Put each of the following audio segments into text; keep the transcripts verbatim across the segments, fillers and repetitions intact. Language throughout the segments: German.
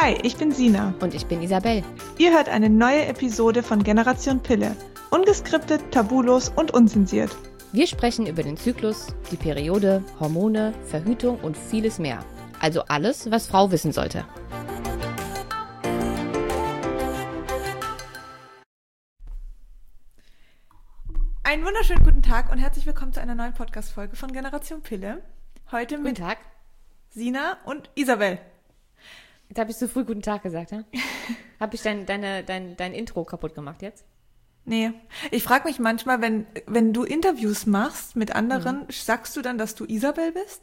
Hi, ich bin Sina. Und ich bin Isabel. Ihr hört eine neue Episode von Generation Pille. Ungeskriptet, tabulos und unzensiert. Wir sprechen über den Zyklus, die Periode, Hormone, Verhütung und vieles mehr. Also alles, was Frau wissen sollte. Einen wunderschönen guten Tag und herzlich willkommen zu einer neuen Podcast-Folge von Generation Pille. Heute mit Guten Tag. Sina und Isabel. Jetzt habe ich zu früh guten Tag gesagt, ja? Habe ich dein, deine, dein, dein Intro kaputt gemacht jetzt? Nee, ich frage mich manchmal, wenn, wenn du Interviews machst mit anderen, mhm. sagst du dann, dass du Isabel bist?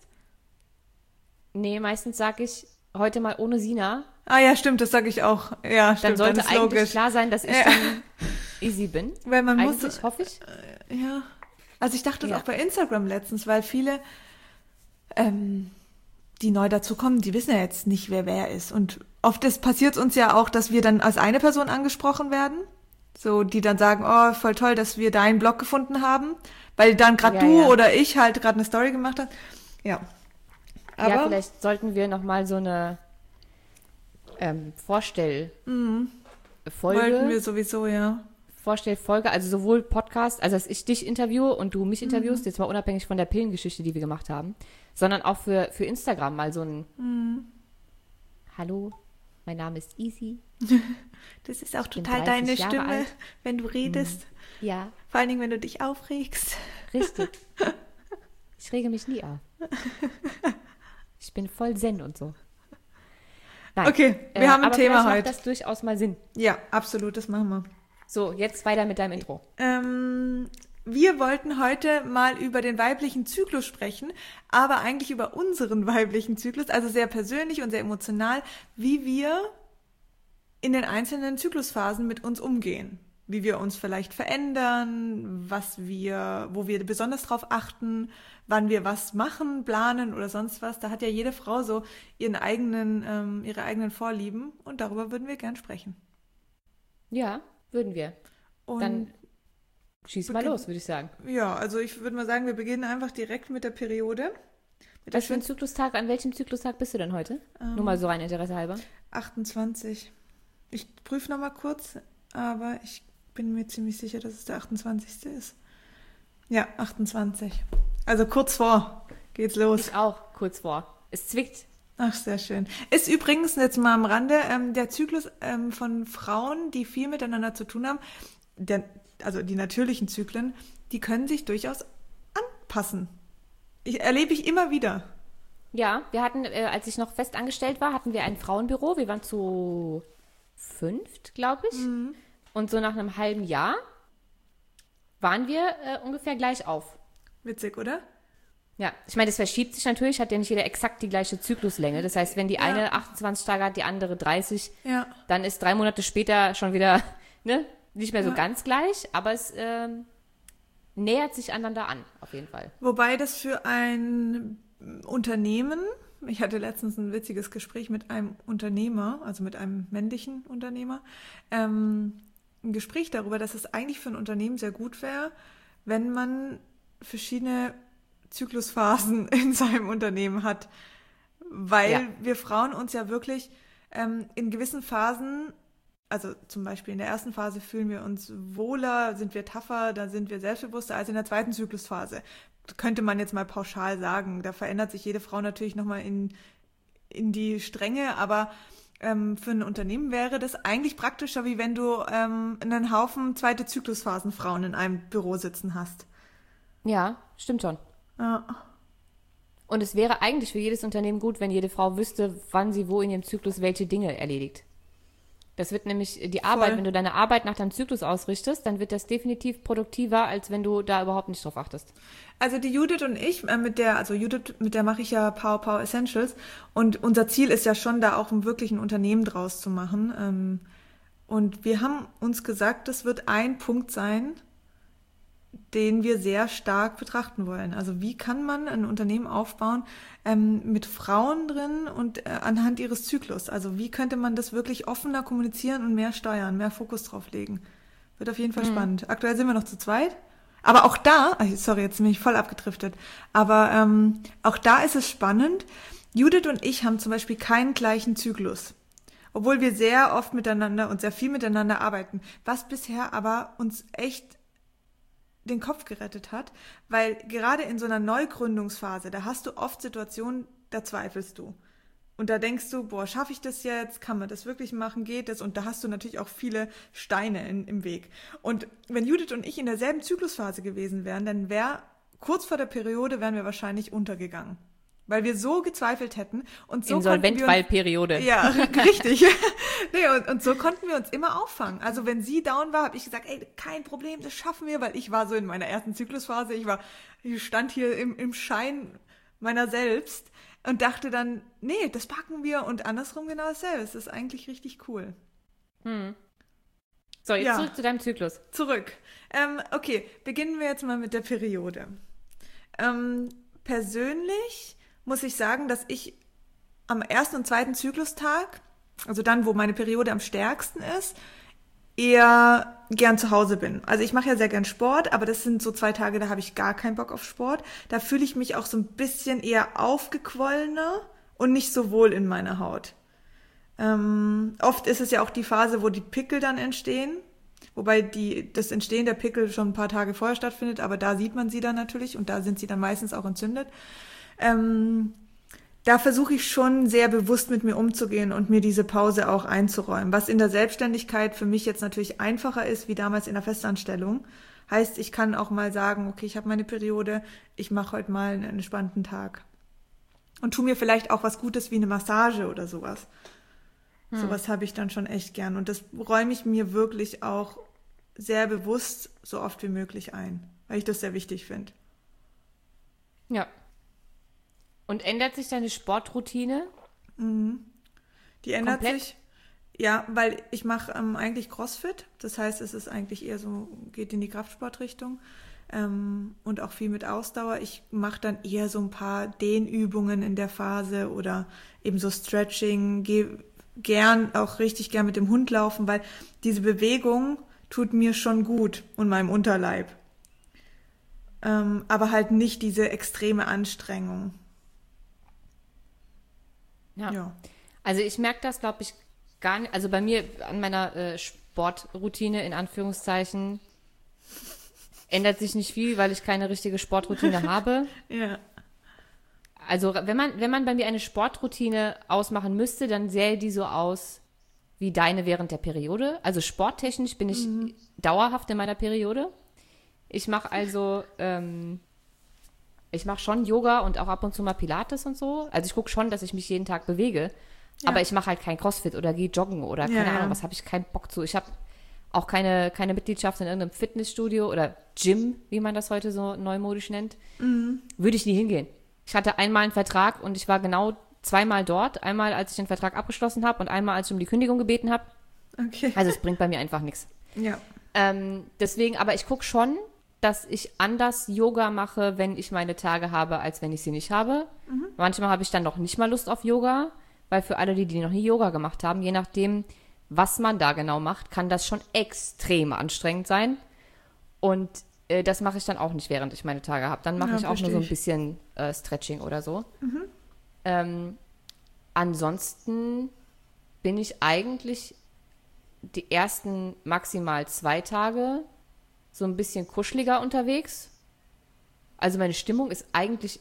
Nee, meistens sage ich heute mal ohne Sina. Ah ja, stimmt, das sage ich auch. Ja, stimmt, dann sollte dann ist eigentlich logisch. klar sein, dass ich ja. dann Easy bin. Weil man eigentlich, muss, hoffe ich. Äh, ja, also ich dachte ja. auch bei Instagram letztens, weil viele, ähm, die neu dazukommen, die wissen ja jetzt nicht, wer wer ist. Und oft passiert es uns ja auch, dass wir dann als eine Person angesprochen werden. So, die dann sagen, oh, voll toll, dass wir deinen Blog gefunden haben. Weil dann gerade ja, du ja. oder ich halt gerade eine Story gemacht hast. Ja. Aber ja, vielleicht sollten wir nochmal so eine ähm, Vorstellfolge. Mhm. Wollten wir sowieso, ja. Vorstellfolge, also sowohl Podcast, also dass ich dich interviewe und du mich interviewst, mhm. jetzt mal unabhängig von der Pillengeschichte, die wir gemacht haben, sondern auch für, für Instagram mal so ein mhm. Hallo, mein Name ist Easy. Das ist auch total deine Jahre Stimme, alt. wenn du redest. Mhm. Ja. Vor allen Dingen, wenn du dich aufregst. Richtig. Ich rege mich nie auf. Ich bin voll zen und so. Nein. Okay, wir äh, haben ein aber Thema macht heute. Das durchaus mal Sinn. Ja, absolut, das machen wir. So, jetzt weiter mit deinem Intro. Ähm, wir wollten heute mal über den weiblichen Zyklus sprechen, aber eigentlich über unseren weiblichen Zyklus, also sehr persönlich und sehr emotional, wie wir in den einzelnen Zyklusphasen mit uns umgehen. Wie wir uns vielleicht verändern, was wir, wo wir besonders drauf achten, wann wir was machen, planen oder sonst was. Da hat ja jede Frau so ihren eigenen, ähm, ihre eigenen Vorlieben und darüber würden wir gern sprechen. Ja, würden wir. Und dann schieß mal los, würde ich sagen. Ja, also ich würde mal sagen, wir beginnen einfach direkt mit der Periode. Mit Was für ein Zyklustag, an welchem Zyklustag bist du denn heute? Ähm, Nur mal so rein Interesse halber. achtundzwanzig. Ich prüfe nochmal kurz, aber ich bin mir ziemlich sicher, dass es der achtundzwanzigste ist. Ja, achtundzwanzig. Also kurz vor geht's los. Ich auch, kurz vor. Es zwickt. Ach, sehr schön. Ist übrigens, jetzt mal am Rande, ähm, der Zyklus ähm, von Frauen, die viel miteinander zu tun haben, der, also die natürlichen Zyklen, die können sich durchaus anpassen. Ich, erlebe ich immer wieder. Ja, wir hatten, äh, als ich noch fest angestellt war, hatten wir ein Frauenbüro. Wir waren zu fünft, glaube ich. Mhm. Und so nach einem halben Jahr waren wir äh, ungefähr gleich auf. Witzig, oder? Ja, ich meine, das verschiebt sich natürlich, hat ja nicht jeder exakt die gleiche Zykluslänge. Das heißt, wenn die ja. eine achtundzwanzig Tage hat, die andere dreißig, ja. dann ist drei Monate später schon wieder ne, nicht mehr so ja. ganz gleich, aber es ähm, nähert sich einander an, auf jeden Fall. Wobei das für ein Unternehmen, ich hatte letztens ein witziges Gespräch mit einem Unternehmer, also mit einem männlichen Unternehmer, ähm, ein Gespräch darüber, dass es eigentlich für ein Unternehmen sehr gut wäre, wenn man verschiedene Zyklusphasen in seinem Unternehmen hat, weil ja. wir Frauen uns ja wirklich ähm, in gewissen Phasen, also zum Beispiel in der ersten Phase fühlen wir uns wohler, sind wir tougher, da sind wir selbstbewusster als in der zweiten Zyklusphase. Könnte man jetzt mal pauschal sagen. Da verändert sich jede Frau natürlich nochmal in, in die Strenge, aber ähm, für ein Unternehmen wäre das eigentlich praktischer, wie wenn du ähm, einen Haufen zweite Zyklusphasen Frauen in einem Büro sitzen hast. Ja, stimmt schon. Ja. Und es wäre eigentlich für jedes Unternehmen gut, wenn jede Frau wüsste, wann sie wo in ihrem Zyklus welche Dinge erledigt. Das wird nämlich die Arbeit, Voll. Wenn du deine Arbeit nach deinem Zyklus ausrichtest, dann wird das definitiv produktiver, als wenn du da überhaupt nicht drauf achtest. Also die Judith und ich, äh, mit der, also Judith, mit der mache ich ja Power Power Essentials und unser Ziel ist ja schon, da auch wirklich ein Unternehmen draus zu machen. Ähm, und wir haben uns gesagt, das wird ein Punkt sein, den wir sehr stark betrachten wollen. Also wie kann man ein Unternehmen aufbauen ähm, mit Frauen drin und äh, anhand ihres Zyklus? Also wie könnte man das wirklich offener kommunizieren und mehr steuern, mehr Fokus drauf legen? Wird auf jeden Fall mhm. spannend. Aktuell sind wir noch zu zweit. Aber auch da, sorry, jetzt bin ich voll abgedriftet, aber ähm, auch da ist es spannend. Judith und ich haben zum Beispiel keinen gleichen Zyklus. Obwohl wir sehr oft miteinander und sehr viel miteinander arbeiten, was bisher aber uns echt den Kopf gerettet hat, weil gerade in so einer Neugründungsphase, da hast du oft Situationen, da zweifelst du. Und da denkst du, boah, schaffe ich das jetzt? Kann man das wirklich machen? Geht das? Und da hast du natürlich auch viele Steine in, im Weg. Und wenn Judith und ich in derselben Zyklusphase gewesen wären, dann wäre kurz vor der Periode wären wir wahrscheinlich untergegangen. Weil wir so gezweifelt hätten. Und so Insolvent, weil Periode. Ja, richtig. Nee, und, und so konnten wir uns immer auffangen. Also wenn sie down war, habe ich gesagt, ey, kein Problem, das schaffen wir, weil ich war so in meiner ersten Zyklusphase, ich war, ich stand hier im, im Schein meiner selbst und dachte dann, nee, das packen wir und andersrum genau dasselbe. Es ist eigentlich richtig cool. Hm. So, jetzt ja. zurück zu deinem Zyklus. Zurück. Ähm, okay, beginnen wir jetzt mal mit der Periode. Ähm, persönlich muss ich sagen, dass ich am ersten und zweiten Zyklustag, also dann, wo meine Periode am stärksten ist, eher gern zu Hause bin. Also ich mache ja sehr gern Sport, aber das sind so zwei Tage, da habe ich gar keinen Bock auf Sport. Da fühle ich mich auch so ein bisschen eher aufgequollener und nicht so wohl in meiner Haut. Ähm, oft ist es ja auch die Phase, wo die Pickel dann entstehen, wobei die, das Entstehen der Pickel schon ein paar Tage vorher stattfindet, aber da sieht man sie dann natürlich und da sind sie dann meistens auch entzündet. Ähm, da versuche ich schon sehr bewusst mit mir umzugehen und mir diese Pause auch einzuräumen. Was in der Selbstständigkeit für mich jetzt natürlich einfacher ist, wie damals in der Festanstellung. Heißt, ich kann auch mal sagen, okay, ich habe meine Periode, ich mache heute mal einen entspannten Tag. Und tu mir vielleicht auch was Gutes wie eine Massage oder sowas. Hm. Sowas habe ich dann schon echt gern. Und das räume ich mir wirklich auch sehr bewusst so oft wie möglich ein, weil ich das sehr wichtig finde. Ja. Und ändert sich deine Sportroutine? Mhm. Die ändert komplett? sich, ja, weil ich mache ähm, eigentlich CrossFit. Das heißt, es ist eigentlich eher so, geht in die Kraftsportrichtung ähm, und auch viel mit Ausdauer. Ich mache dann eher so ein paar Dehnübungen in der Phase oder eben so Stretching, gehe gern, auch richtig gern mit dem Hund laufen, weil diese Bewegung tut mir schon gut und meinem Unterleib. Ähm, aber halt nicht diese extreme Anstrengung. Ja. ja. Also ich merke das, glaube ich, gar nicht. Also bei mir an meiner äh, Sportroutine, in Anführungszeichen, ändert sich nicht viel, weil ich keine richtige Sportroutine habe. Ja. Also wenn man, wenn man bei mir eine Sportroutine ausmachen müsste, dann sähe die so aus wie deine während der Periode. Also sporttechnisch bin ich mhm. dauerhaft in meiner Periode. Ich mache also... Ähm, Ich mache schon Yoga und auch ab und zu mal Pilates und so. Also ich gucke schon, dass ich mich jeden Tag bewege. Ja. Aber ich mache halt kein CrossFit oder gehe joggen oder keine ja, Ahnung, was habe ich keinen Bock zu. Ich habe auch keine, keine Mitgliedschaft in irgendeinem Fitnessstudio oder Gym, wie man das heute so neumodisch nennt. Mhm. Würde ich nie hingehen. Ich hatte einmal einen Vertrag und ich war genau zweimal dort. Einmal, als ich den Vertrag abgeschlossen habe und einmal, als ich um die Kündigung gebeten habe. Okay. Also es bringt bei mir einfach nichts. Ja. Ähm, deswegen, aber ich gucke schon, dass ich anders Yoga mache, wenn ich meine Tage habe, als wenn ich sie nicht habe. Mhm. Manchmal habe ich dann noch nicht mal Lust auf Yoga, weil für alle, die, die noch nie Yoga gemacht haben, je nachdem, was man da genau macht, kann das schon extrem anstrengend sein. Und äh, das mache ich dann auch nicht, während ich meine Tage habe. Dann mache ja, ich auch nur so ein bisschen äh, Stretching oder so. Mhm. Ähm, ansonsten bin ich eigentlich die ersten maximal zwei Tage so ein bisschen kuscheliger unterwegs. Also meine Stimmung ist eigentlich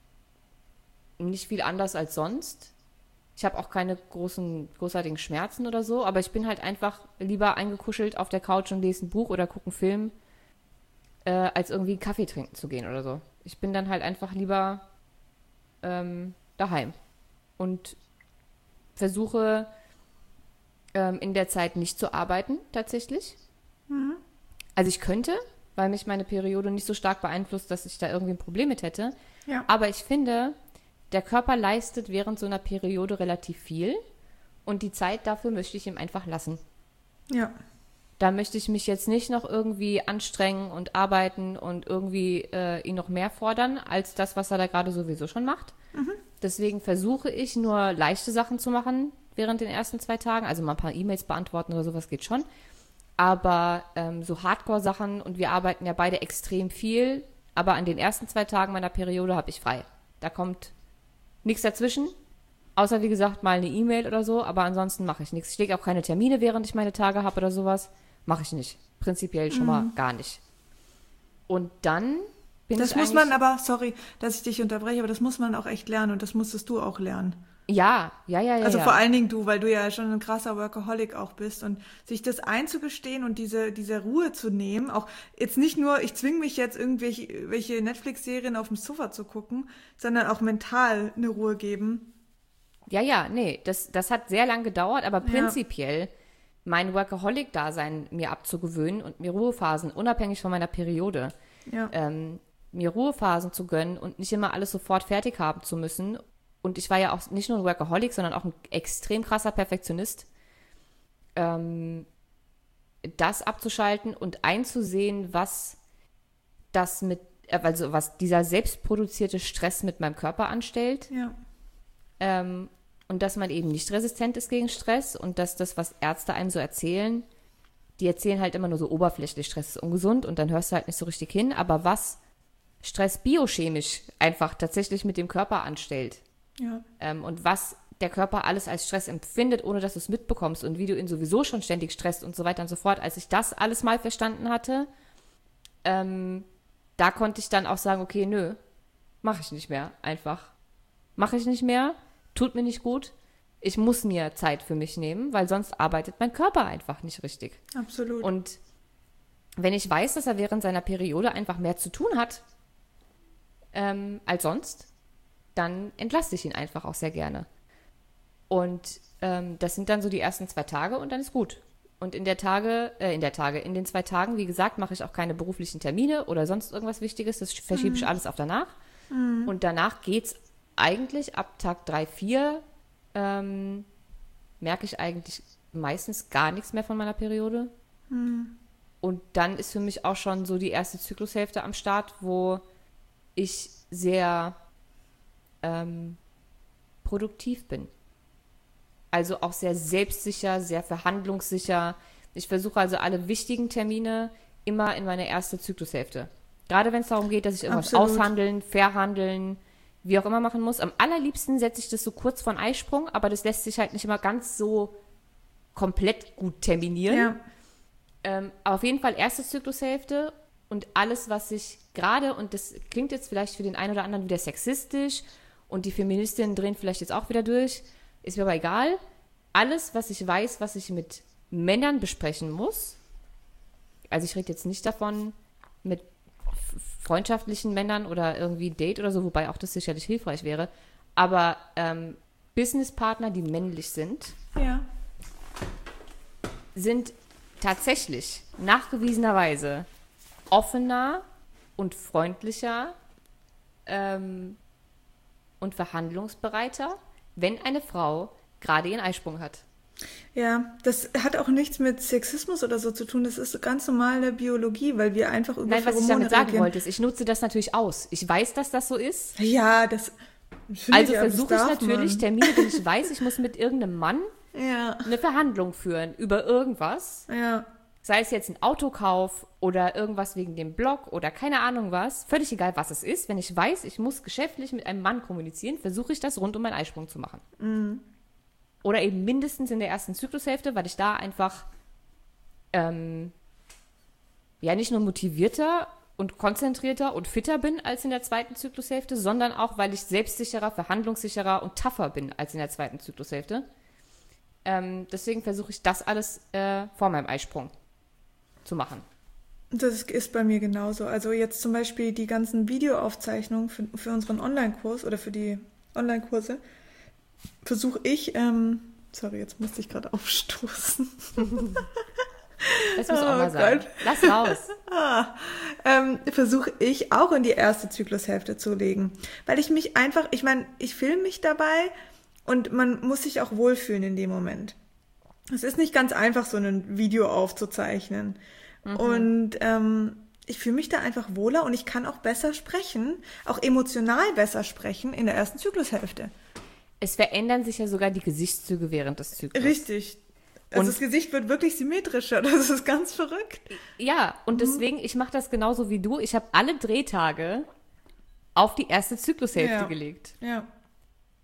nicht viel anders als sonst. Ich habe auch keine großen, großartigen Schmerzen oder so, aber ich bin halt einfach lieber eingekuschelt auf der Couch und lese ein Buch oder gucke einen Film, äh, als irgendwie einen Kaffee trinken zu gehen oder so. Ich bin dann halt einfach lieber ähm, daheim und versuche ähm, in der Zeit nicht zu arbeiten, tatsächlich. Mhm. Also ich könnte, weil mich meine Periode nicht so stark beeinflusst, dass ich da irgendwie ein Problem mit hätte. Ja. Aber ich finde, der Körper leistet während so einer Periode relativ viel und die Zeit dafür möchte ich ihm einfach lassen. Ja. Da möchte ich mich jetzt nicht noch irgendwie anstrengen und arbeiten und irgendwie äh, ihn noch mehr fordern, als das, was er da gerade sowieso schon macht. Mhm. Deswegen versuche ich nur leichte Sachen zu machen während den ersten zwei Tagen. Also mal ein paar E-Mails beantworten oder sowas geht schon. Aber ähm, so Hardcore-Sachen, und wir arbeiten ja beide extrem viel, aber an den ersten zwei Tagen meiner Periode habe ich frei. Da kommt nichts dazwischen. Außer, wie gesagt, mal eine E-Mail oder so, aber ansonsten mache ich nichts. Ich lege auch keine Termine, während ich meine Tage habe oder sowas. Mache ich nicht. Prinzipiell schon mhm. mal gar nicht. Und dann bin das ich Das muss man aber, sorry, dass ich dich unterbreche, aber das muss man auch echt lernen und das musstest du auch lernen. Ja, ja, ja, ja. Also ja. vor allen Dingen du, weil du ja schon ein krasser Workaholic auch bist und sich das einzugestehen und diese, diese Ruhe zu nehmen, auch jetzt nicht nur, ich zwinge mich jetzt irgendwelche welche Netflix-Serien auf dem Sofa zu gucken, sondern auch mental eine Ruhe geben. Ja, ja, nee, das, das hat sehr lang gedauert, aber prinzipiell ja. mein Workaholic-Dasein mir abzugewöhnen und mir Ruhephasen, unabhängig von meiner Periode, ja. ähm, mir Ruhephasen zu gönnen und nicht immer alles sofort fertig haben zu müssen. Und ich war ja auch nicht nur ein Workaholic, sondern auch ein extrem krasser Perfektionist. Ähm, das abzuschalten und einzusehen, was das mit, also was dieser selbstproduzierte Stress mit meinem Körper anstellt. Ja. Ähm, und dass man eben nicht resistent ist gegen Stress und dass das, was Ärzte einem so erzählen, die erzählen halt immer nur so oberflächlich, Stress ist ungesund und dann hörst du halt nicht so richtig hin. Aber was Stress biochemisch einfach tatsächlich mit dem Körper anstellt, ja. Ähm, und was der Körper alles als Stress empfindet, ohne dass du es mitbekommst und wie du ihn sowieso schon ständig stresst und so weiter und so fort. Als ich das alles mal verstanden hatte, ähm, da konnte ich dann auch sagen, okay, nö, mache ich nicht mehr, einfach. Mache ich nicht mehr, tut mir nicht gut. Ich muss mir Zeit für mich nehmen, weil sonst arbeitet mein Körper einfach nicht richtig. Absolut. Und wenn ich weiß, dass er während seiner Periode einfach mehr zu tun hat ähm, als sonst, dann entlasse ich ihn einfach auch sehr gerne. Und ähm, das sind dann so die ersten zwei Tage und dann ist gut. Und in der Tage, äh, in der Tage, in den zwei Tagen, wie gesagt, mache ich auch keine beruflichen Termine oder sonst irgendwas Wichtiges. Das verschiebe mhm. ich alles auf danach. Mhm. Und danach geht's eigentlich ab Tag drei, vier ähm, merke ich eigentlich meistens gar nichts mehr von meiner Periode. Mhm. Und dann ist für mich auch schon so die erste Zyklushälfte am Start, wo ich sehr ähm, produktiv bin. Also auch sehr selbstsicher, sehr verhandlungssicher. Ich versuche also alle wichtigen Termine immer in meine erste Zyklushälfte. Gerade wenn es darum geht, dass ich irgendwas Absolut. aushandeln, verhandeln, wie auch immer machen muss. Am allerliebsten setze ich das so kurz vor den Eisprung, aber das lässt sich halt nicht immer ganz so komplett gut terminieren. Ja. Ähm, aber auf jeden Fall erste Zyklushälfte und alles, was ich gerade, und das klingt jetzt vielleicht für den einen oder anderen wieder sexistisch und die Feministinnen drehen vielleicht jetzt auch wieder durch, ist mir aber egal. Alles, was ich weiß, was ich mit Männern besprechen muss, also ich rede jetzt nicht davon mit freundschaftlichen Männern oder irgendwie Date oder so, wobei auch das sicherlich hilfreich wäre, aber ähm, Businesspartner, die männlich sind, ja. sind tatsächlich nachgewiesenerweise offener und freundlicher ähm, und verhandlungsbereiter, wenn eine Frau gerade ihren Eisprung hat. Ja, das hat auch nichts mit Sexismus oder so zu tun. Das ist ganz normale Biologie, weil wir einfach über Nein, was ich damit reagieren. sagen wollte, ist, ich nutze das natürlich aus. Ich weiß, dass das so ist. Ja, das Also ich, versuche ich natürlich, man. Termine, wenn ich weiß, ich muss mit irgendeinem Mann ja. eine Verhandlung führen über irgendwas. Ja. Sei es jetzt ein Autokauf oder irgendwas wegen dem Blog oder keine Ahnung was. Völlig egal, was es ist. Wenn ich weiß, ich muss geschäftlich mit einem Mann kommunizieren, versuche ich das rund um meinen Eisprung zu machen. Mhm. Oder eben mindestens in der ersten Zyklushälfte, weil ich da einfach ähm, ja nicht nur motivierter und konzentrierter und fitter bin als in der zweiten Zyklushälfte, sondern auch, weil ich selbstsicherer, verhandlungssicherer und tougher bin als in der zweiten Zyklushälfte. Ähm, deswegen versuche ich das alles äh, vor meinem Eisprung zu machen. Das ist bei mir genauso. Also jetzt zum Beispiel die ganzen Videoaufzeichnungen für, für unseren Online-Kurs oder für die Online-Kurse versuche ich, ähm, sorry, jetzt musste ich gerade aufstoßen. Das muss auch mal sein. Gott. Lass raus. Ah, ähm, versuche ich auch in die erste Zyklushälfte zu legen. Weil ich mich einfach, ich meine, ich filme mich dabei und man muss sich auch wohlfühlen in dem Moment. Es ist nicht ganz einfach, so ein Video aufzuzeichnen. Mhm. Und ähm, ich fühle mich da einfach wohler und ich kann auch besser sprechen, auch emotional besser sprechen in der ersten Zyklushälfte. Es verändern sich ja sogar die Gesichtszüge während des Zyklus. Richtig. Also und das Gesicht wird wirklich symmetrischer. Das ist ganz verrückt. Ja, und deswegen, ich mache das genauso wie du. Ich habe alle Drehtage auf die erste Zyklushälfte ja. gelegt. Ja.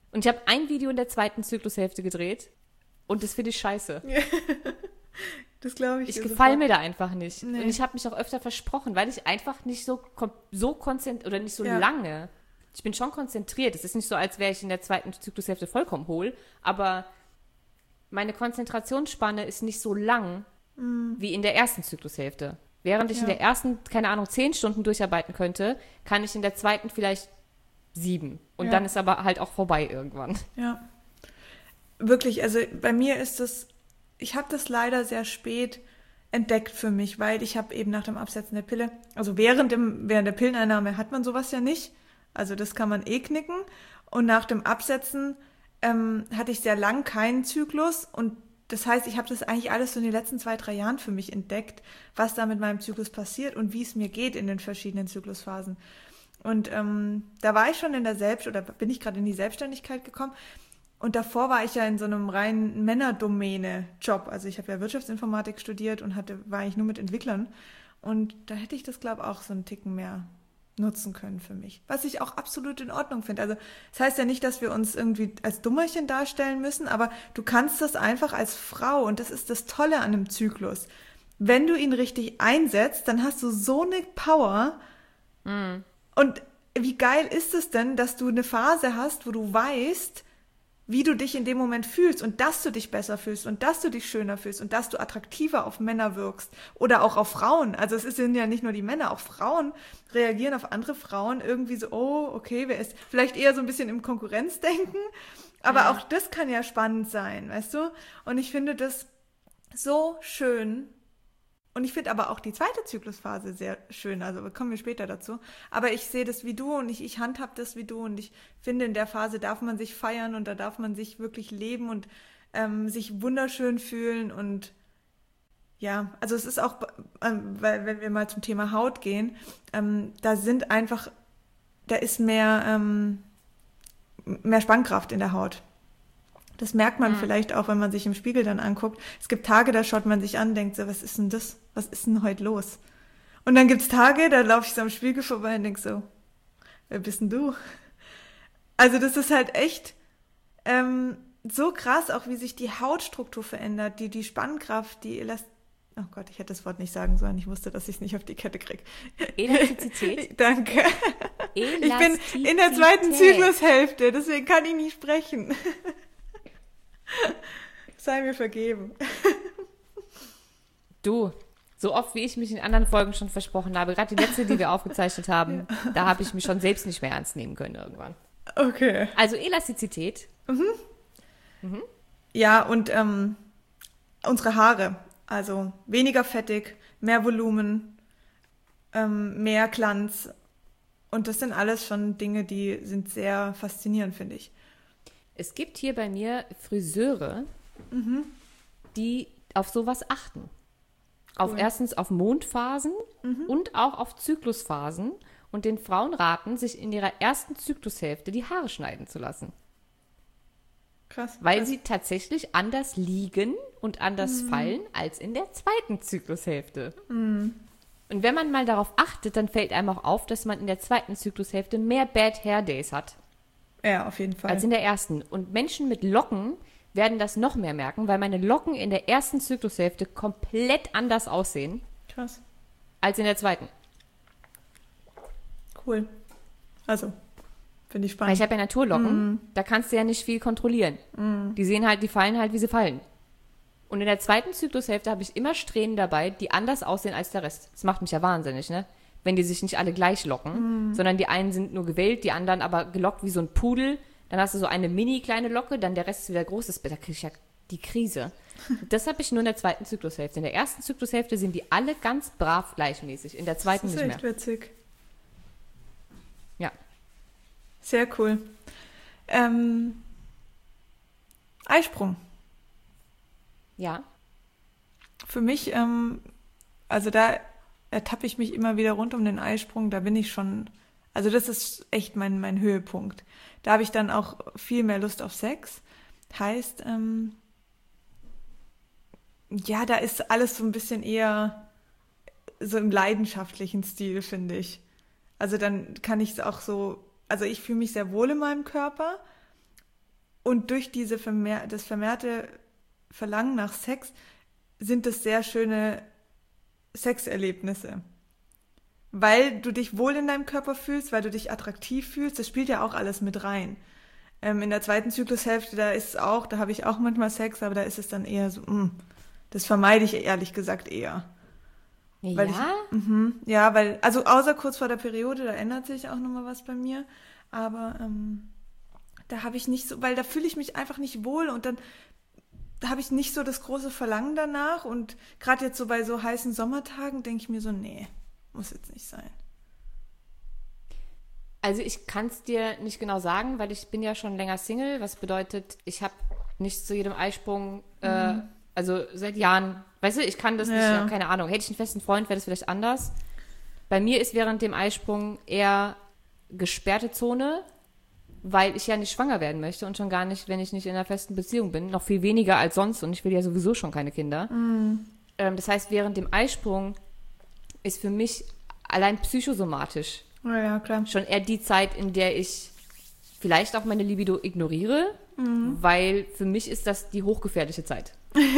Und ich habe ein Video in der zweiten Zyklushälfte gedreht und das finde ich scheiße. Das glaube ich. Ich gefalle mir da einfach nicht. Nee. Und ich habe mich auch öfter versprochen, weil ich einfach nicht so, so konzentriert oder nicht so Ja. lange. Ich bin schon konzentriert. Es ist nicht so, als wäre ich in der zweiten Zyklushälfte vollkommen hohl, aber meine Konzentrationsspanne ist nicht so lang mm. wie in der ersten Zyklushälfte. Während ich Ja. in der ersten, keine Ahnung, zehn Stunden durcharbeiten könnte, kann ich in der zweiten vielleicht sieben. Und Ja. dann ist aber halt auch vorbei irgendwann. Ja. Wirklich, also bei mir ist das, ich habe das leider sehr spät entdeckt für mich, weil ich habe eben nach dem Absetzen der Pille, also während, dem, während der Pilleneinnahme hat man sowas ja nicht, also das kann man eh knicken, und nach dem Absetzen ähm, hatte ich sehr lang keinen Zyklus, und das heißt, ich habe das eigentlich alles so in den letzten zwei, drei Jahren für mich entdeckt, was da mit meinem Zyklus passiert und wie es mir geht in den verschiedenen Zyklusphasen. Und ähm, da war ich schon in der Selbst- oder bin ich gerade in die Selbstständigkeit gekommen. Und davor war ich ja in so einem reinen Männerdomäne-Job. Also ich habe ja Wirtschaftsinformatik studiert und hatte, war eigentlich nur mit Entwicklern. Und da hätte ich das, glaube ich, auch so einen Ticken mehr nutzen können für mich. Was ich auch absolut in Ordnung finde. Also das heißt ja nicht, dass wir uns irgendwie als Dummerchen darstellen müssen, aber du kannst das einfach als Frau, und das ist das Tolle an einem Zyklus. Wenn du ihn richtig einsetzt, dann hast du so eine Power. Mm. Und wie geil ist es denn, dass du eine Phase hast, wo du weißt, wie du dich in dem Moment fühlst und dass du dich besser fühlst und dass du dich schöner fühlst und dass du attraktiver auf Männer wirkst oder auch auf Frauen. Also es sind ja nicht nur die Männer, auch Frauen reagieren auf andere Frauen irgendwie so, oh, okay, wer ist vielleicht eher so ein bisschen im Konkurrenzdenken, aber Ja. auch das kann ja spannend sein, weißt du? Und ich finde das so schön. Und ich finde aber auch die zweite Zyklusphase sehr schön, also kommen wir später dazu. Aber ich sehe das wie du und ich, ich handhab das wie du und ich finde, in der Phase darf man sich feiern und da darf man sich wirklich leben und ähm, sich wunderschön fühlen. Und ja, also es ist auch, ähm, weil wenn wir mal zum Thema Haut gehen, ähm, da sind einfach, da ist mehr, ähm, mehr Spannkraft in der Haut. Das merkt man mhm. vielleicht auch, wenn man sich im Spiegel dann anguckt. Es gibt Tage, da schaut man sich an, denkt so, was ist denn das? Was ist denn heute los? Und dann gibt's Tage, da laufe ich so am Spiegel vorbei und denk so, wer bist denn du? Also das ist halt echt ähm, so krass, auch wie sich die Hautstruktur verändert, die, die Spannkraft, die Elastizität. Oh Gott, ich hätte das Wort nicht sagen sollen. Ich wusste, dass ich es nicht auf die Kette kriege. Elastizität? Danke. Elastizität. Ich bin in der zweiten Zyklushälfte, deswegen kann ich nicht sprechen. Sei mir vergeben. Du, so oft wie ich mich in anderen Folgen schon versprochen habe, gerade die letzte, die wir aufgezeichnet haben, ja. da habe ich mich schon selbst nicht mehr ernst nehmen können irgendwann. Okay. Also Elastizität. Mhm. Mhm. Ja, und ähm, unsere Haare, also weniger fettig, mehr Volumen, ähm, mehr Glanz. Und das sind alles schon Dinge, die sind sehr faszinierend, finde ich. Es gibt hier bei mir Friseure, mhm. die auf sowas achten. Cool. Auf erstens auf Mondphasen mhm. und auch auf Zyklusphasen und den Frauen raten, sich in ihrer ersten Zyklushälfte die Haare schneiden zu lassen. Krass. Weil krass. sie tatsächlich anders liegen und anders mhm. fallen als in der zweiten Zyklushälfte. Mhm. Und wenn man mal darauf achtet, dann fällt einem auch auf, dass man in der zweiten Zyklushälfte mehr Bad Hair Days hat. Ja, auf jeden Fall. Als in der ersten. Und Menschen mit Locken werden das noch mehr merken, weil meine Locken in der ersten Zyklushälfte komplett anders aussehen. Krass. Als in der zweiten. Cool. Also, finde ich spannend. Weil ich habe ja Naturlocken, mm. da kannst du ja nicht viel kontrollieren. Mm. Die sehen halt, die fallen halt, wie sie fallen. Und in der zweiten Zyklushälfte habe ich immer Strähnen dabei, die anders aussehen als der Rest. Das macht mich ja wahnsinnig, ne? Wenn die sich nicht alle gleich locken, mm. sondern die einen sind nur gewellt, die anderen aber gelockt wie so ein Pudel. Dann hast du so eine mini kleine Locke, dann der Rest ist wieder groß. Da kriege ich ja die Krise. Das habe ich nur in der zweiten Zyklushälfte. In der ersten Zyklushälfte sind die alle ganz brav gleichmäßig. In der zweiten nicht mehr. Das ist echt witzig. Ja. Sehr cool. Ähm, Eisprung. Ja. Für mich, ähm, also da ertappe ich mich immer wieder rund um den Eisprung. Da bin ich schon, also das ist echt mein, mein Höhepunkt. Da habe ich dann auch viel mehr Lust auf Sex. Heißt, ähm, ja, da ist alles so ein bisschen eher so im leidenschaftlichen Stil, finde ich. Also dann kann ich es auch so, also ich fühle mich sehr wohl in meinem Körper Und durch diese vermehr- das vermehrte Verlangen nach Sex sind es sehr schöne Sexerlebnisse. Weil du dich wohl in deinem Körper fühlst, weil du dich attraktiv fühlst, das spielt ja auch alles mit rein. Ähm, in der zweiten Zyklushälfte, da ist es auch, da habe ich auch manchmal Sex, aber da ist es dann eher so, mh, das vermeide ich ehrlich gesagt eher. Ja? Weil ich, mh, ja, weil, also außer kurz vor der Periode, da ändert sich auch nochmal was bei mir, aber ähm, da habe ich nicht so, weil da fühle ich mich einfach nicht wohl und dann da habe ich nicht so das große Verlangen danach und gerade jetzt so bei so heißen Sommertagen denke ich mir so, nee, muss jetzt nicht sein. Also ich kann es dir nicht genau sagen, weil ich bin ja schon länger Single, was bedeutet, ich habe nicht zu jedem Eisprung, äh, mhm. also seit Jahren, weißt du, ich kann das ja. nicht, ja, keine Ahnung, hätte ich einen festen Freund, wäre das vielleicht anders. Bei mir ist während dem Eisprung eher gesperrte Zone, weil ich ja nicht schwanger werden möchte und schon gar nicht, wenn ich nicht in einer festen Beziehung bin, noch viel weniger als sonst und ich will ja sowieso schon keine Kinder. Mhm. Ähm, das heißt, während dem Eisprung ist für mich allein psychosomatisch ja, ja, klar. schon eher die Zeit, in der ich vielleicht auch meine Libido ignoriere, mhm. weil für mich ist das die hochgefährliche Zeit.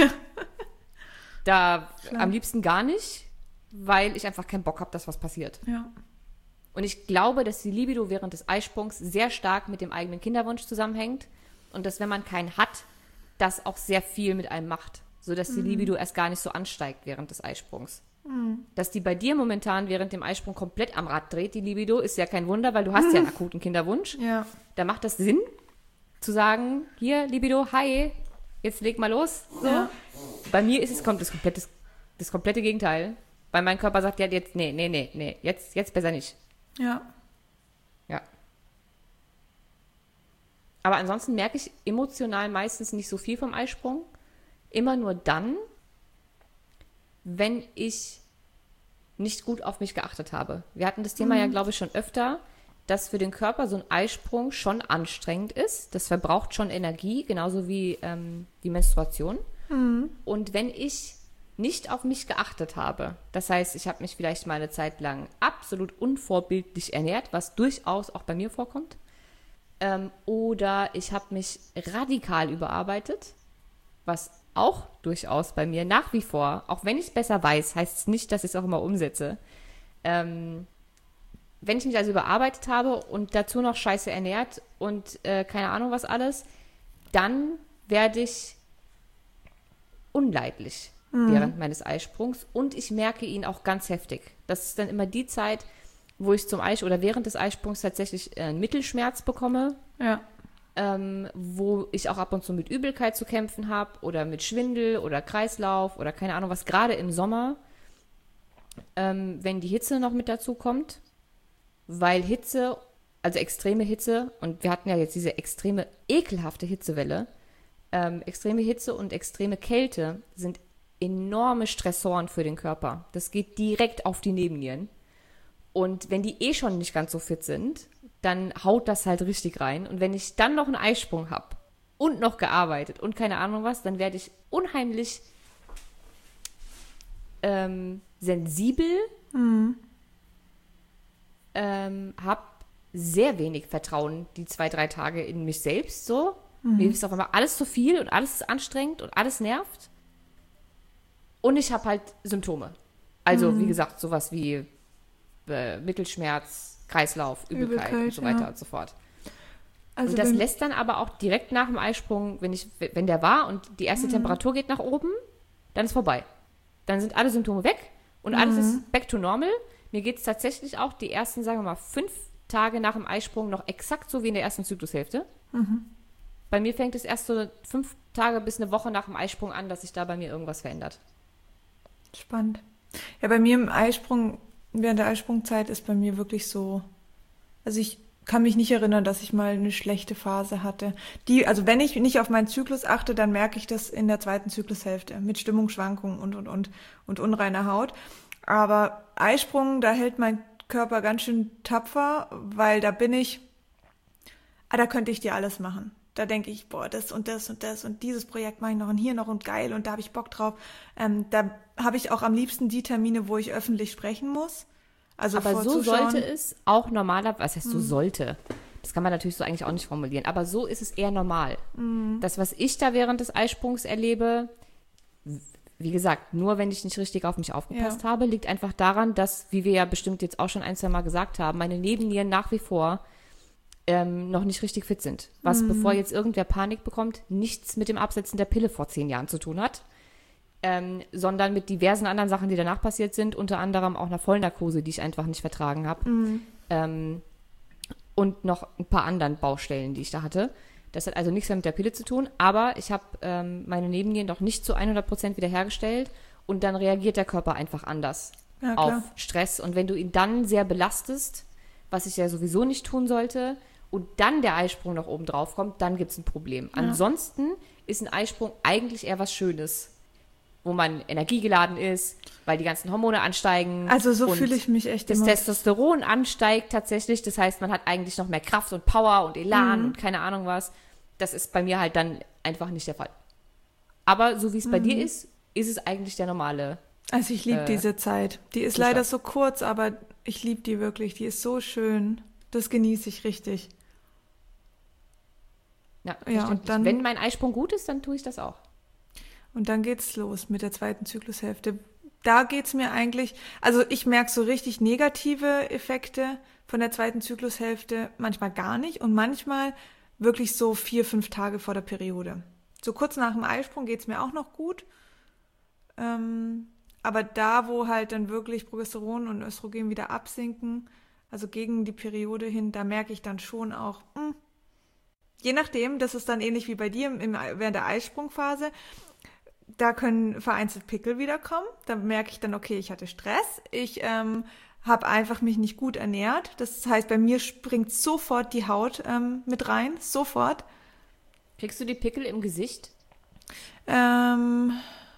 Da klar. Am liebsten gar nicht, weil ich einfach keinen Bock habe, dass was passiert. Ja. Und ich glaube, dass die Libido während des Eisprungs sehr stark mit dem eigenen Kinderwunsch zusammenhängt und dass, wenn man keinen hat, das auch sehr viel mit einem macht, sodass mhm. die Libido erst gar nicht so ansteigt während des Eisprungs. Mhm. Dass die bei dir momentan während dem Eisprung komplett am Rad dreht, die Libido, ist ja kein Wunder, weil du hast mhm. ja einen akuten Kinderwunsch. Ja. Da macht das Sinn, zu sagen, hier, Libido, hi, jetzt leg mal los. So. Ja. Bei mir ist es kommt das komplette, das komplette Gegenteil. Weil mein Körper sagt ja jetzt, nee, nee, nee, nee, jetzt, jetzt besser nicht. Ja. Ja. Aber ansonsten merke ich emotional meistens nicht so viel vom Eisprung. Immer nur dann, wenn ich nicht gut auf mich geachtet habe. Wir hatten das Thema mhm. ja, glaube ich, schon öfter, dass für den Körper so ein Eisprung schon anstrengend ist. Das verbraucht schon Energie, genauso wie ähm, die Menstruation. Mhm. Und wenn ich nicht auf mich geachtet habe. Das heißt, ich habe mich vielleicht mal eine Zeit lang absolut unvorbildlich ernährt, was durchaus auch bei mir vorkommt. Ähm, oder ich habe mich radikal überarbeitet, was auch durchaus bei mir nach wie vor, auch wenn ich es besser weiß, heißt es nicht, dass ich es auch immer umsetze. Ähm, wenn ich mich also überarbeitet habe und dazu noch scheiße ernährt und äh, keine Ahnung was alles, dann werde ich unleidlich mhm. während meines Eisprungs und ich merke ihn auch ganz heftig. Das ist dann immer die Zeit, wo ich zum Eis oder während des Eisprungs tatsächlich äh, einen Mittelschmerz bekomme, ja. ähm, wo ich auch ab und zu mit Übelkeit zu kämpfen habe oder mit Schwindel oder Kreislauf oder keine Ahnung was, gerade im Sommer, ähm, wenn die Hitze noch mit dazu kommt, weil Hitze, also extreme Hitze, und wir hatten ja jetzt diese extreme, ekelhafte Hitzewelle, ähm, extreme Hitze und extreme Kälte sind enorme Stressoren für den Körper. Das geht direkt auf die Nebennieren. Und wenn die eh schon nicht ganz so fit sind, dann haut das halt richtig rein. Und wenn ich dann noch einen Eisprung habe und noch gearbeitet und keine Ahnung was, dann werde ich unheimlich ähm, sensibel, mhm. ähm, habe sehr wenig Vertrauen die zwei, drei Tage in mich selbst so. Mhm. Mir ist auf einmal alles zu viel und alles ist anstrengend und alles nervt. Und ich habe halt Symptome. Also, mhm. wie gesagt, sowas wie äh, Mittelschmerz, Kreislauf, Übelkeit, Übelkeit und so weiter ja. und so fort. Also und das lässt dann aber auch direkt nach dem Eisprung, wenn ich, wenn der war und die erste mhm. Temperatur geht nach oben, dann ist vorbei. Dann sind alle Symptome weg und alles mhm. ist back to normal. Mir geht es tatsächlich auch die ersten, sagen wir mal, fünf Tage nach dem Eisprung noch exakt so wie in der ersten Zyklushälfte. Mhm. Bei mir fängt es erst so fünf Tage bis eine Woche nach dem Eisprung an, dass sich da bei mir irgendwas verändert. Spannend. Ja, bei mir im Eisprung, während der Eisprungzeit ist bei mir wirklich so, also ich kann mich nicht erinnern, dass ich mal eine schlechte Phase hatte. Die, also wenn ich nicht auf meinen Zyklus achte, dann merke ich das in der zweiten Zyklushälfte mit Stimmungsschwankungen und, und, und, und unreiner Haut. Aber Eisprung, da hält mein Körper ganz schön tapfer, weil da bin ich, ah, da könnte ich dir alles machen. Da denke ich, boah, das und das und das und dieses Projekt mache ich noch und hier noch und geil und da habe ich Bock drauf. Ähm, da habe ich auch am liebsten die Termine, wo ich öffentlich sprechen muss. Also aber so sollte es auch normaler, was heißt so sollte? Das kann man natürlich so eigentlich auch nicht formulieren. Aber so ist es eher normal. Mhm. Das, was ich da während des Eisprungs erlebe, wie gesagt, nur wenn ich nicht richtig auf mich aufgepasst ja. habe, liegt einfach daran, dass, wie wir ja bestimmt jetzt auch schon ein, zwei Mal gesagt haben, meine Nebennieren nach wie vor ähm, noch nicht richtig fit sind. Was, mhm. bevor jetzt irgendwer Panik bekommt, nichts mit dem Absetzen der Pille vor zehn Jahren zu tun hat, ähm, sondern mit diversen anderen Sachen, die danach passiert sind, unter anderem auch einer Vollnarkose, die ich einfach nicht vertragen habe. Mhm. Ähm, und noch ein paar anderen Baustellen, die ich da hatte. Das hat also nichts mehr mit der Pille zu tun, aber ich habe ähm, meine Nebennieren noch nicht zu hundert Prozent wiederhergestellt und dann reagiert der Körper einfach anders ja, auf Stress. Und wenn du ihn dann sehr belastest, was ich ja sowieso nicht tun sollte, und dann der Eisprung noch oben drauf kommt, dann gibt es ein Problem. Ja. Ansonsten ist ein Eisprung eigentlich eher was Schönes, wo man energiegeladen ist, weil die ganzen Hormone ansteigen. Also so fühle ich mich echt das immer. Das Testosteron ansteigt tatsächlich. Das heißt, man hat eigentlich noch mehr Kraft und Power und Elan mhm. und keine Ahnung was. Das ist bei mir halt dann einfach nicht der Fall. Aber so wie es mhm. bei dir ist, ist es eigentlich der normale. Also ich liebe äh, diese Zeit. Die ist Zustand. Leider so kurz, aber ich liebe die wirklich. Die ist so schön. Das genieße ich richtig. Ja, ja und dann, wenn mein Eisprung gut ist, dann tue ich das auch. Und dann geht's los mit der zweiten Zyklushälfte. Da geht's mir eigentlich, also ich merke so richtig negative Effekte von der zweiten Zyklushälfte, manchmal gar nicht und manchmal wirklich so vier, fünf Tage vor der Periode. So kurz nach dem Eisprung geht's mir auch noch gut. Ähm, aber da, wo halt dann wirklich Progesteron und Östrogen wieder absinken, also gegen die Periode hin, da merke ich dann schon auch, mh, je nachdem, das ist dann ähnlich wie bei dir im, im, während der Eisprungphase, da können vereinzelt Pickel wiederkommen. Da merke ich dann, okay, ich hatte Stress. Ich ähm, habe einfach mich nicht gut ernährt. Das heißt, bei mir springt sofort die Haut ähm, mit rein. Sofort. Kriegst du die Pickel im Gesicht? Ähm,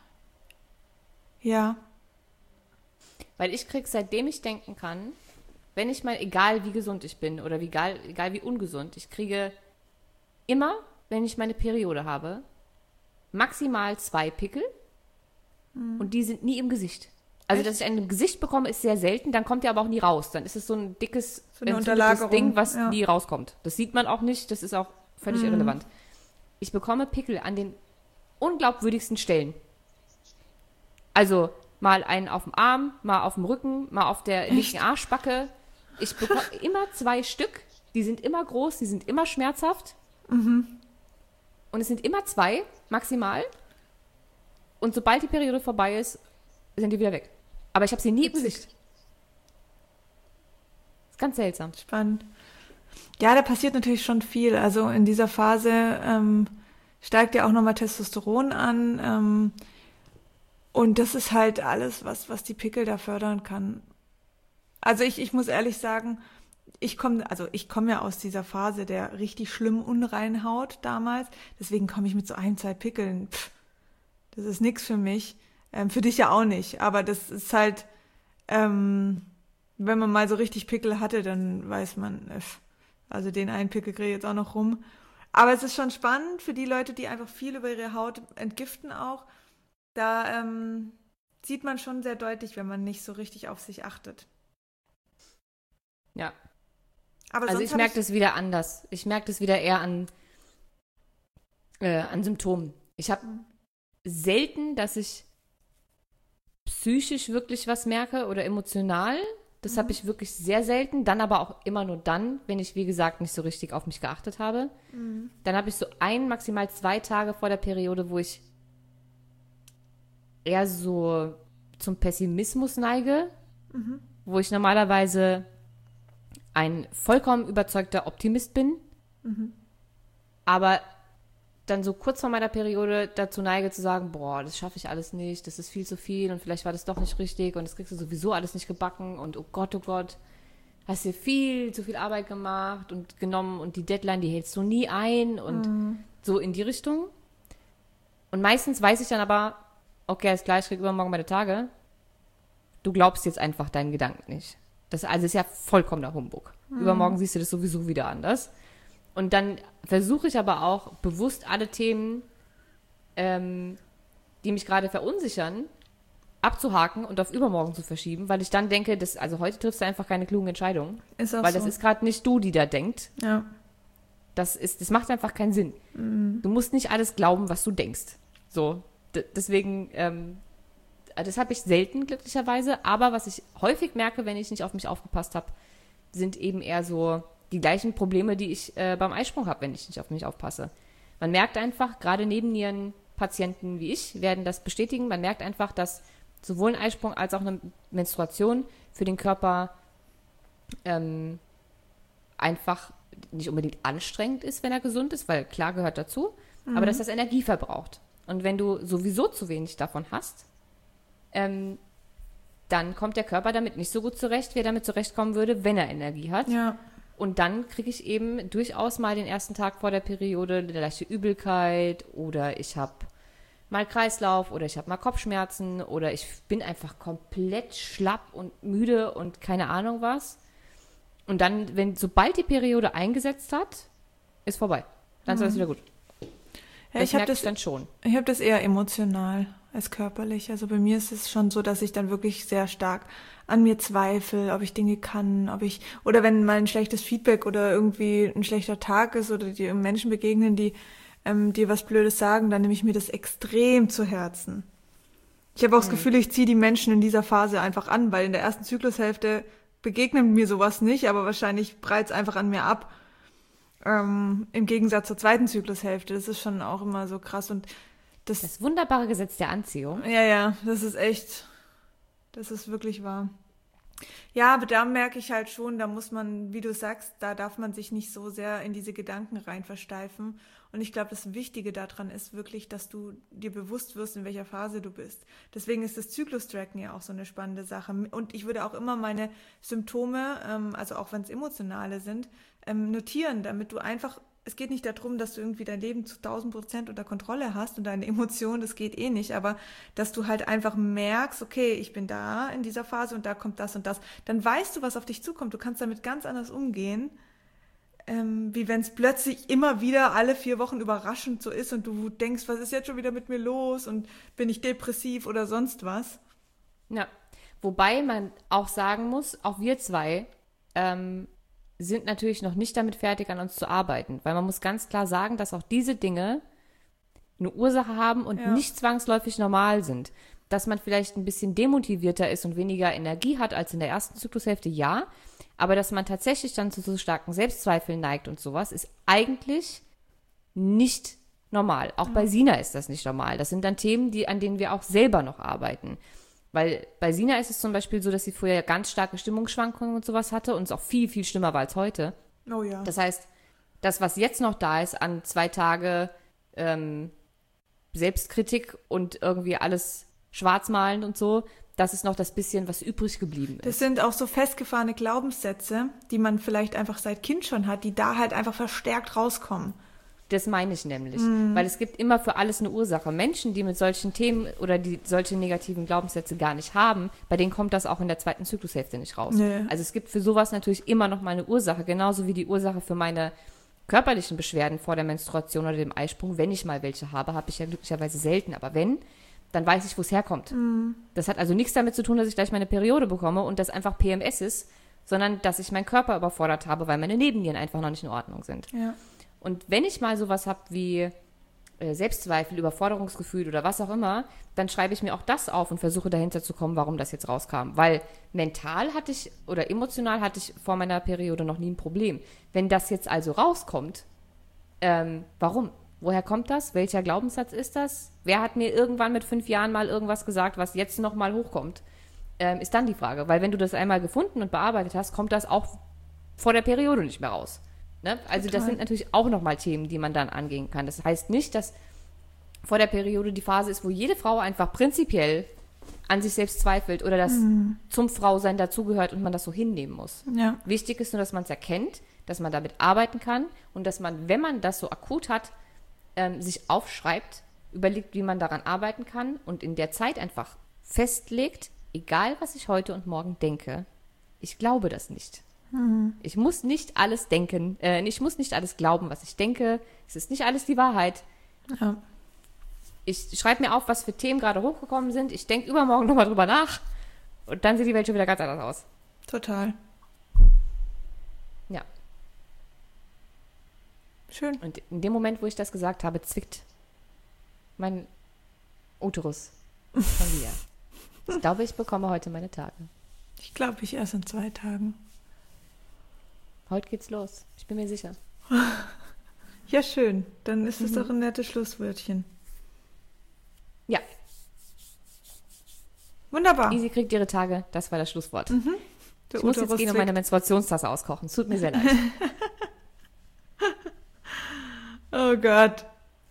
ja. Weil ich krieg, seitdem ich denken kann, wenn ich mal, egal wie gesund ich bin oder wie, egal, egal wie ungesund, ich kriege immer, wenn ich meine Periode habe, maximal zwei Pickel mhm. und die sind nie im Gesicht. Also, Echt? Dass ich einen im Gesicht bekomme, ist sehr selten, dann kommt der aber auch nie raus. Dann ist es so ein dickes, so eine Unterlagerung, Ding, was ja. nie rauskommt. Das sieht man auch nicht, das ist auch völlig mhm. irrelevant. Ich bekomme Pickel an den unglaubwürdigsten Stellen. Also, mal einen auf dem Arm, mal auf dem Rücken, mal auf der linken Arschbacke. Ich bekomme immer zwei Stück, die sind immer groß, die sind immer schmerzhaft. Mhm. Und es sind immer zwei, maximal. Und sobald die Periode vorbei ist, sind die wieder weg. Aber ich habe sie nie im Gesicht. Ist ganz seltsam. Spannend. Ja, da passiert natürlich schon viel. Also in dieser Phase ähm, steigt ja auch nochmal Testosteron an. Ähm, und das ist halt alles, was, was die Pickel da fördern kann. Also ich, ich muss ehrlich sagen, Ich komme, also ich komme ja aus dieser Phase der richtig schlimmen Unreinhaut damals. Deswegen komme ich mit so ein, zwei Pickeln. Pff, das ist nichts für mich. Ähm, für dich ja auch nicht. Aber das ist halt, ähm, wenn man mal so richtig Pickel hatte, dann weiß man, pff, also den einen Pickel kriege ich jetzt auch noch rum. Aber es ist schon spannend für die Leute, die einfach viel über ihre Haut entgiften auch. Da ähm, sieht man schon sehr deutlich, wenn man nicht so richtig auf sich achtet. Ja. Aber also ich merke das wieder anders. Ich merke das wieder eher an, äh, an Symptomen. Ich habe selten, dass ich psychisch wirklich was merke oder emotional. Das mhm. habe ich wirklich sehr selten. Dann aber auch immer nur dann, wenn ich, wie gesagt, nicht so richtig auf mich geachtet habe. Mhm. Dann habe ich so ein, maximal zwei Tage vor der Periode, wo ich eher so zum Pessimismus neige, mhm. wo ich normalerweise ein vollkommen überzeugter Optimist bin, mhm. aber dann so kurz vor meiner Periode dazu neige zu sagen, boah, das schaffe ich alles nicht, das ist viel zu viel und vielleicht war das doch nicht richtig und das kriegst du sowieso alles nicht gebacken und oh Gott, oh Gott, hast dir viel zu viel Arbeit gemacht und genommen und die Deadline, die hältst du nie ein und mhm. so in die Richtung. Und meistens weiß ich dann aber, okay, alles klar, ich krieg übermorgen meine Tage. Du glaubst jetzt einfach deinen Gedanken nicht. Das also ist ja vollkommener Humbug. Mhm. Übermorgen siehst du das sowieso wieder anders. Und dann versuche ich aber auch bewusst alle Themen, ähm, die mich gerade verunsichern, abzuhaken und auf übermorgen zu verschieben, weil ich dann denke, dass, also heute triffst du einfach keine klugen Entscheidungen. Ist auch weil so. das ist gerade nicht du, die da denkt. Ja. Das ist, das macht einfach keinen Sinn. Mhm. Du musst nicht alles glauben, was du denkst. So, d- deswegen, ähm, das habe ich selten glücklicherweise, aber was ich häufig merke, wenn ich nicht auf mich aufgepasst habe, sind eben eher so die gleichen Probleme, die ich äh, beim Eisprung habe, wenn ich nicht auf mich aufpasse. Man merkt einfach, gerade Nebennierenpatienten wie ich werden das bestätigen, man merkt einfach, dass sowohl ein Eisprung als auch eine Menstruation für den Körper ähm, einfach nicht unbedingt anstrengend ist, wenn er gesund ist, weil klar gehört dazu, mhm. aber dass das Energie verbraucht. Und wenn du sowieso zu wenig davon hast, ähm, dann kommt der Körper damit nicht so gut zurecht, wie er damit zurechtkommen würde, wenn er Energie hat. Ja. Und dann kriege ich eben durchaus mal den ersten Tag vor der Periode eine leichte Übelkeit oder ich habe mal Kreislauf oder ich habe mal Kopfschmerzen oder ich bin einfach komplett schlapp und müde und keine Ahnung was. Und dann, wenn sobald die Periode eingesetzt hat, ist vorbei. Dann ist alles wieder gut. Ja, das ich habe merke das, ich dann schon. Ich habe das eher emotional als körperlich. Also bei mir ist es schon so, dass ich dann wirklich sehr stark an mir zweifle, ob ich Dinge kann, ob ich, oder wenn mal ein schlechtes Feedback oder irgendwie ein schlechter Tag ist oder dir Menschen begegnen, die ähm, dir was Blödes sagen, dann nehme ich mir das extrem zu Herzen. Ich habe auch das Mhm. Gefühl, ich ziehe die Menschen in dieser Phase einfach an, weil in der ersten Zyklushälfte begegnet mir sowas nicht, aber wahrscheinlich prallt es einfach an mir ab. Ähm, im Gegensatz zur zweiten Zyklushälfte. Das ist schon auch immer so krass. Und das, Das wunderbare Gesetz der Anziehung. ja, ja, das ist echt, das ist wirklich wahr. Ja, aber da merke ich halt schon, da muss man, wie du sagst, da darf man sich nicht so sehr in diese Gedanken rein versteifen. Und ich glaube, das Wichtige daran ist wirklich, dass du dir bewusst wirst, in welcher Phase du bist. Deswegen ist das Zyklus-Tracken ja auch so eine spannende Sache. Und ich würde auch immer meine Symptome, ähm, also auch wenn es emotionale sind, ähm, notieren, damit du einfach, es geht nicht darum, dass du irgendwie dein Leben zu tausend Prozent unter Kontrolle hast und deine Emotionen, das geht eh nicht, aber dass du halt einfach merkst, okay, ich bin da in dieser Phase und da kommt das und das. Dann weißt du, was auf dich zukommt. Du kannst damit ganz anders umgehen, ähm, wie wenn es plötzlich immer wieder alle vier Wochen überraschend so ist und du denkst, was ist jetzt schon wieder mit mir los und bin ich depressiv oder sonst was. Ja, wobei man auch sagen muss, auch wir zwei ähm, sind natürlich noch nicht damit fertig, an uns zu arbeiten. Weil man muss ganz klar sagen, dass auch diese Dinge eine Ursache haben und Ja. nicht zwangsläufig normal sind. Dass man vielleicht ein bisschen demotivierter ist und weniger Energie hat als in der ersten Zyklushälfte, ja. Aber dass man tatsächlich dann zu so starken Selbstzweifeln neigt und sowas, ist eigentlich nicht normal. Auch bei Sina ist das nicht normal. Das sind dann Themen, die, an denen wir auch selber noch arbeiten. Weil bei Sina ist es zum Beispiel so, dass sie früher ganz starke Stimmungsschwankungen und sowas hatte und es auch viel, viel schlimmer war als heute. Oh ja. Das heißt, das, was jetzt noch da ist an zwei Tage ähm, Selbstkritik und irgendwie alles schwarzmalen und so, das ist noch das bisschen, was übrig geblieben ist. Das sind auch so festgefahrene Glaubenssätze, die man vielleicht einfach seit Kind schon hat, die da halt einfach verstärkt rauskommen. Das meine ich nämlich. Mhm. Weil es gibt immer für alles eine Ursache. Menschen, die mit solchen Themen oder die solche negativen Glaubenssätze gar nicht haben, bei denen kommt das auch in der zweiten Zyklushälfte nicht raus. Nee. Also es gibt für sowas natürlich immer noch mal eine Ursache, genauso wie die Ursache für meine körperlichen Beschwerden vor der Menstruation oder dem Eisprung. Wenn ich mal welche habe, habe ich ja glücklicherweise selten, aber wenn, dann weiß ich, wo es herkommt. Mhm. Das hat also nichts damit zu tun, dass ich gleich meine Periode bekomme und das einfach P M S ist, sondern dass ich meinen Körper überfordert habe, weil meine Nebennieren einfach noch nicht in Ordnung sind. Ja. Und wenn ich mal sowas habe wie äh, Selbstzweifel, Überforderungsgefühl oder was auch immer, dann schreibe ich mir auch das auf und versuche dahinter zu kommen, warum das jetzt rauskam. Weil mental hatte ich oder emotional hatte ich vor meiner Periode noch nie ein Problem. Wenn das jetzt also rauskommt, ähm, warum? Woher kommt das? Welcher Glaubenssatz ist das? Wer hat mir irgendwann mit fünf Jahren mal irgendwas gesagt, was jetzt nochmal hochkommt? Ähm, ist dann die Frage. Weil wenn du das einmal gefunden und bearbeitet hast, kommt das auch vor der Periode nicht mehr raus. Ne? Also Total. das sind natürlich auch nochmal Themen, die man dann angehen kann. Das heißt nicht, dass vor der Periode die Phase ist, wo jede Frau einfach prinzipiell an sich selbst zweifelt oder das Mhm. zum Frausein dazugehört und man das so hinnehmen muss. Ja. Wichtig ist nur, dass man es erkennt, dass man damit arbeiten kann und dass man, wenn man das so akut hat, ähm, sich aufschreibt, überlegt, wie man daran arbeiten kann und in der Zeit einfach festlegt, egal was ich heute und morgen denke, ich glaube das nicht. Mhm. Ich muss nicht alles denken, äh, ich muss nicht alles glauben, was ich denke. Es ist nicht alles die Wahrheit. Ja. Ich schreibe mir auf, was für Themen gerade hochgekommen sind. Ich denke übermorgen nochmal drüber nach. Und dann sieht die Welt schon wieder ganz anders aus. Total. Ja. Schön. Und in dem Moment, wo ich das gesagt habe, zwickt mein Uterus von mir. Ich glaube, ich bekomme heute meine Tage. Ich glaube, ich erst in zwei Tagen. Heute geht's los. Ich bin mir sicher. Ja, schön. Dann ist es Mhm. doch ein nettes Schlusswörtchen. Ja, Wunderbar. Easy kriegt ihre Tage. Das war das Schlusswort. Mhm. Der Ich muss jetzt Uterus gehen und zwickt. meine Menstruationstasse auskochen. Es tut mir sehr leid. Oh Gott.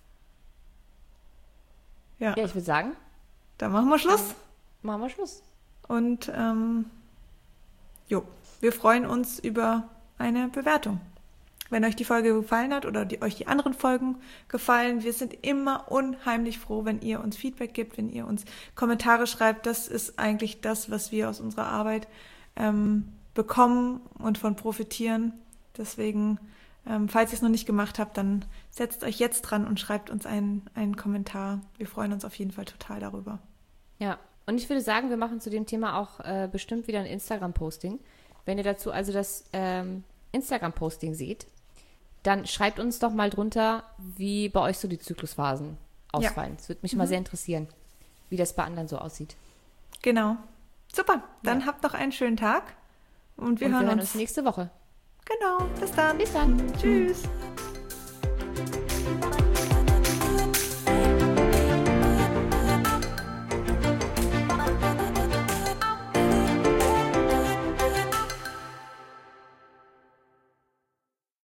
Ja, Ja, ich würde sagen, dann machen wir Schluss. machen wir Schluss. Und ähm, jo, wir freuen uns über eine Bewertung. Wenn euch die Folge gefallen hat oder die, euch die anderen Folgen gefallen, wir sind immer unheimlich froh, wenn ihr uns Feedback gibt, wenn ihr uns Kommentare schreibt. Das ist eigentlich das, was wir aus unserer Arbeit ähm, bekommen und von profitieren. Deswegen, ähm, falls ihr es noch nicht gemacht habt, dann setzt euch jetzt dran und schreibt uns einen, einen Kommentar. Wir freuen uns auf jeden Fall total darüber. Ja, und ich würde sagen, wir machen zu dem Thema auch äh, bestimmt wieder ein Instagram-Posting. Wenn ihr dazu also das ähm, Instagram-Posting seht, dann schreibt uns doch mal drunter, wie bei euch so die Zyklusphasen ausfallen. Es würde mich mal sehr interessieren, wie das bei anderen so aussieht. Genau. Super, dann Ja. habt noch einen schönen Tag und wir, Und hören, wir hören uns. uns nächste Woche. Genau, bis dann. Bis dann. Tschüss.